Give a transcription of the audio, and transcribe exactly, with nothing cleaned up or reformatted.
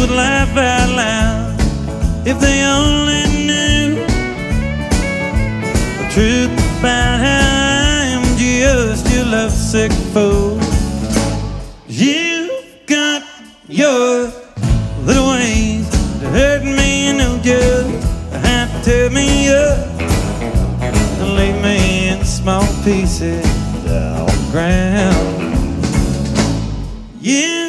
would laugh out loud if they only knew the truth about how I'm just your lovesick fool. You've got your little ways to hurt me, and know just how to tear me up and leave me in small pieces on the ground. Yeah.